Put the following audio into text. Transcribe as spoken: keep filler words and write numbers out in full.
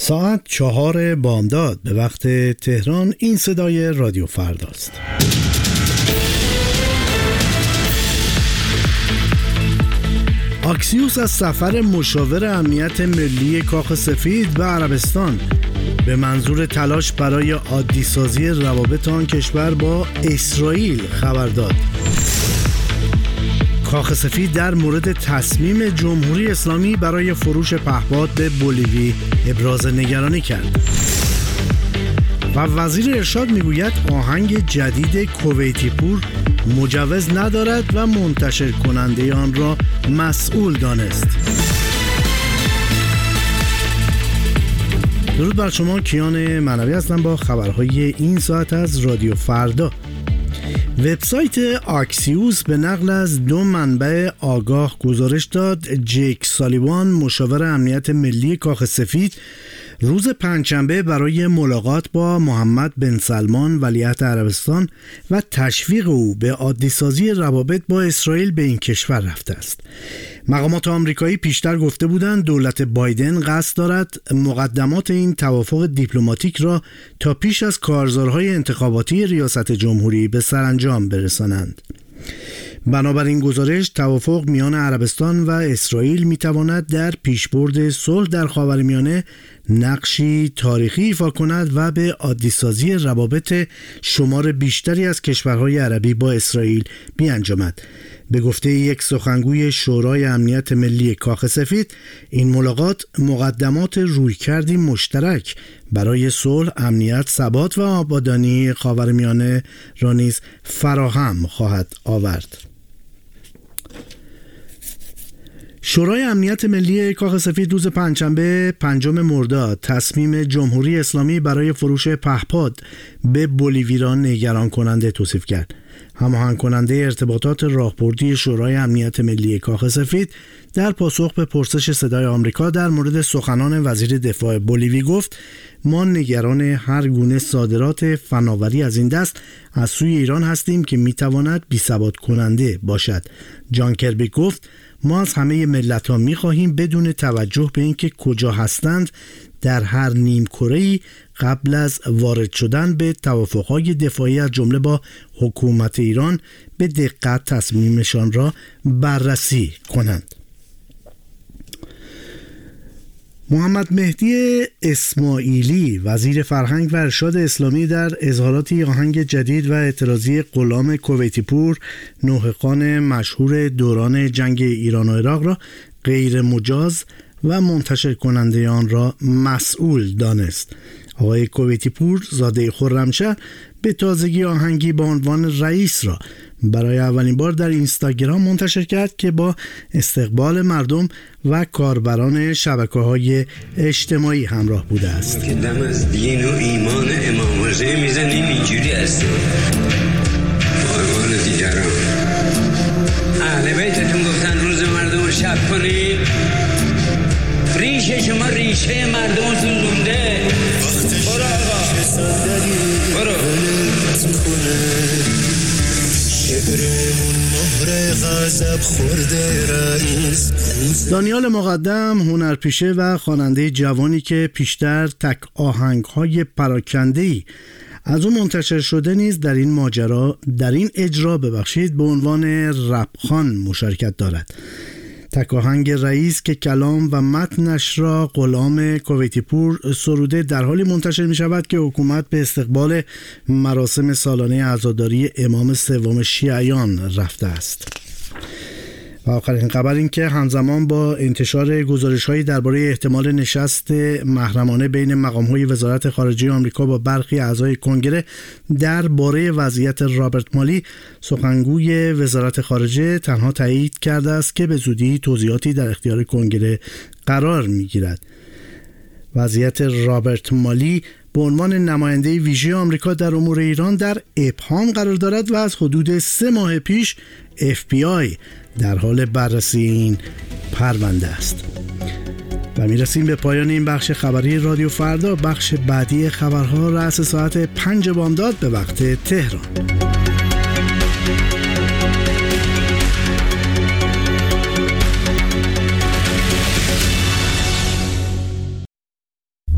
ساعت چهار بامداد به وقت تهران. این صدای رادیو فرداست. آکسیوس از سفر مشاور امنیت ملی کاخ سفید به عربستان به منظور تلاش برای عادی‌سازی روابط آن کشور با اسرائیل خبر داد. کاخ سفید در مورد تصمیم جمهوری اسلامی برای فروش پهپاد به بولیوی ابراز نگرانی کرد. و وزیر ارشاد میگوید آهنگ جدید کویتی پور مجوز ندارد و منتشر کننده آن را مسئول دانست. درود بر شما، کیان معنوی هستم با خبرهای این ساعت از رادیو فردا. وبسایت آکسیوس به نقل از دو منبع آگاه گزارش داد جیک سالیوان، مشاور امنیت ملی کاخ سفید، روز پنجشنبه برای ملاقات با محمد بن سلمان ولیعهد عربستان و تشویق او به عادی‌سازی روابط با اسرائیل به این کشور رفته است. مقامات آمریکایی پیشتر گفته بودند دولت بایدن قصد دارد مقدمات این توافق دیپلماتیک را تا پیش از کارزارهای انتخاباتی ریاست جمهوری به سرانجام برسانند. بنابراین گزارش توافق میان عربستان و اسرائیل میتواند در پیشبرد صلح در خاورمیانه نقشی تاریخی ایفا کند و به عادی‌سازی روابط شمار بیشتری از کشورهای عربی با اسرائیل بیانجامد. به گفته یک سخنگوی شورای امنیت ملی کاخ سفید، این ملاقات مقدمات رویکردی مشترک برای صلح، امنیت، ثبات و آبادانی خاورمیانه را نیز فراهم خواهد آورد. شورای امنیت ملی کاخ سفید روز پنجشنبه پنجم مرداد تصمیم جمهوری اسلامی برای فروش پهپاد به بولیوی را نگران کننده توصیف کرد. هماهنگ کننده ارتباطات راهبردی شورای امنیت ملی کاخ سفید در پاسخ به پرسش صدای آمریکا در مورد سخنان وزیر دفاع بولیوی گفت ما نگران هر گونه صادرات فناوری از این دست از سوی ایران هستیم که میتواند بی‌ثبات کننده باشد. جان کربی گفت ما از همه ملت‌ها می‌خواهیم بدون توجه به اینکه کجا هستند در هر نیم کره‌ای قبل از وارد شدن به توافق‌های دفاعی از جمله با حکومت ایران به دقت تصمیمشان را بررسی کنند. محمد مهدی اسماعیلی، وزیر فرهنگ و ارشاد اسلامی، در اظهاراتی آهنگ جدید و اعتراضی غلام کویتی پور، نوحقان مشهور دوران جنگ ایران و عراق، را غیر مجاز و منتشر کننده آن را مسئول دانست. آقای کویتی پور، زاده خرمشهر، به تازگی آهنگی با عنوان رئیس را برای اولین بار در اینستاگرام منتشر کرد که با استقبال مردم و کاربران شبکه‌های اجتماعی همراه بوده است. که دم از دین و ایمان امام حسین میزنیم اینجوری است. آرمان دیگران اهل بیتتون گفتن روز مردم رو شب کنید. ریشه شما ریشه مردم سوزونده. برو آقا برو. دانیال مقدم، هنرپیشه و خواننده جوانی که پیشتر تک آهنگ‌های پراکنده‌ای از اون منتشر شده، نیز در این ماجرا در این اجرا ببخشید به عنوان رپخوان مشارکت دارد. تک آهنگ رئیس که کلام و متنش را غلام کویتی پور سروده در حالی منتشر می شود که حکومت به استقبال مراسم سالانه عزاداری امام سوم شیعیان رفته است. و آخرین خبر این که همزمان با انتشار گزارش‌هایی درباره احتمال نشست محرمانه بین مقام‌های وزارت خارجه آمریکا با برخی اعضای کنگره درباره وضعیت رابرت مالی، سخنگوی وزارت خارجه تنها تایید کرده است که به زودی توضیحاتی در اختیار کنگره قرار می‌گیرد. وضعیت رابرت مالی به عنوان نماینده ویژه آمریکا در امور ایران در ابهام قرار دارد و از حدود سه ماه پیش اف بی آی در حال بررسی این پرونده است. و میرسیم به پایان این بخش خبری رادیو فردا. بخش بعدی خبرها رأس ساعت پنج بامداد به وقت تهران.